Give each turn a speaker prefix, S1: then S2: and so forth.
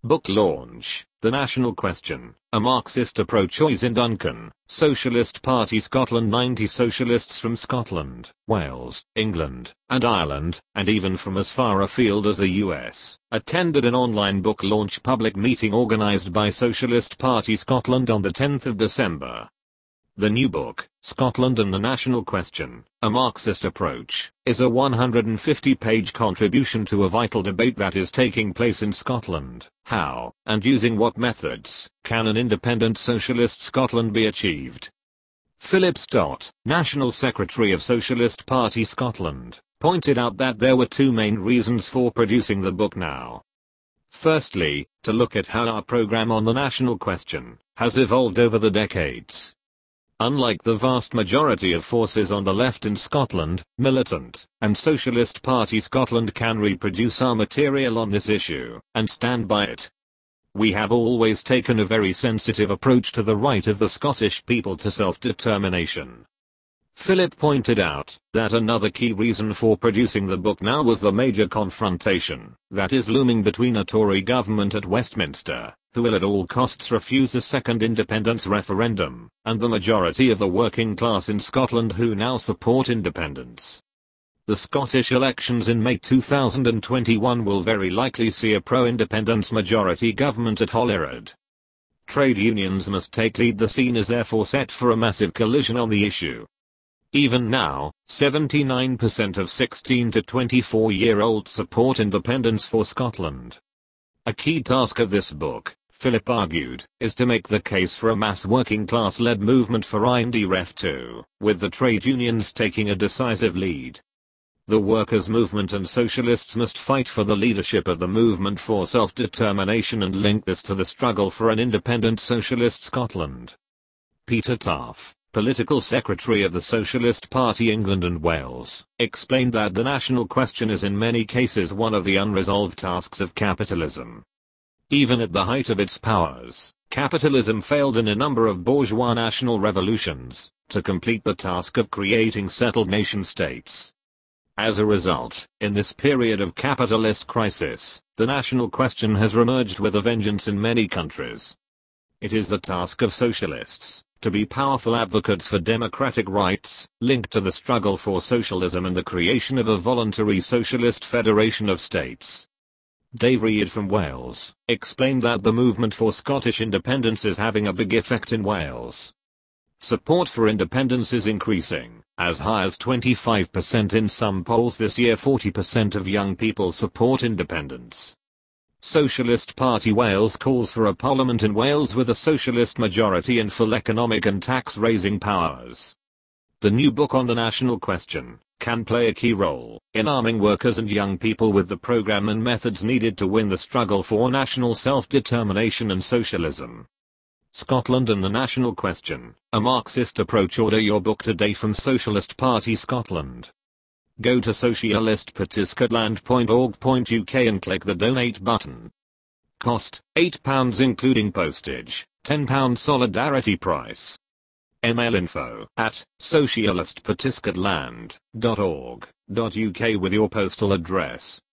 S1: Book launch, The National Question, A Marxist Approach. Oisin Duncan, Socialist Party Scotland. 90 socialists from Scotland, Wales, England, and Ireland, and even from as far afield as the US, attended an online book launch public meeting organised by Socialist Party Scotland on the 10th of December. The new book, Scotland and the National Question, A Marxist Approach, is a 150-page contribution to a vital debate that is taking place in Scotland. How, and using what methods, can an independent socialist Scotland be achieved? Philip Stott, National Secretary of Socialist Party Scotland, pointed out that there were two main reasons for producing the book now. Firstly, to look at how our programme on the national question has evolved over the decades. Unlike the vast majority of forces on the left in Scotland, Militant and Socialist Party Scotland can reproduce our material on this issue and stand by it. We have always taken a very sensitive approach to the right of the Scottish people to self-determination. Philip pointed out that another key reason for producing the book now was the major confrontation that is looming between a Tory government at Westminster, who will at all costs refuse a second independence referendum, and the majority of the working class in Scotland who now support independence. The Scottish elections in May 2021 will very likely see a pro-independence majority government at Holyrood. Trade unions must take lead. The scene is therefore set for a massive collision on the issue. Even now, 79% of 16 to 24-year-olds support independence for Scotland. A key task of this book, Philip argued, is to make the case for a mass working class-led movement for INDREF2, with the trade unions taking a decisive lead. The workers' movement and socialists must fight for the leadership of the movement for self-determination and link this to the struggle for an independent socialist Scotland. Peter Taaffe, Political Secretary of the Socialist Party England and Wales, explained that the national question is in many cases one of the unresolved tasks of capitalism. Even at the height of its powers, capitalism failed in a number of bourgeois national revolutions to complete the task of creating settled nation-states. As a result, in this period of capitalist crisis, the national question has reemerged with a vengeance in many countries. It is the task of socialists to be powerful advocates for democratic rights, linked to the struggle for socialism and the creation of a voluntary socialist federation of states. Dave Reid from Wales explained that the movement for Scottish independence is having a big effect in Wales. Support for independence is increasing, as high as 25% in some polls this year. 40% of young people support independence. Socialist Party Wales calls for a parliament in Wales with a socialist majority and full economic and tax-raising powers. The new book on the national question can play a key role in arming workers and young people with the programme and methods needed to win the struggle for national self-determination and socialism. Scotland and the National Question, A Marxist Approach. Order your book today from Socialist Party Scotland. Go to socialistpartiscotland.org.uk and click the donate button. Cost, £8 including postage, £10 solidarity price. Email info@socialistpartiscotland.org.uk with your postal address.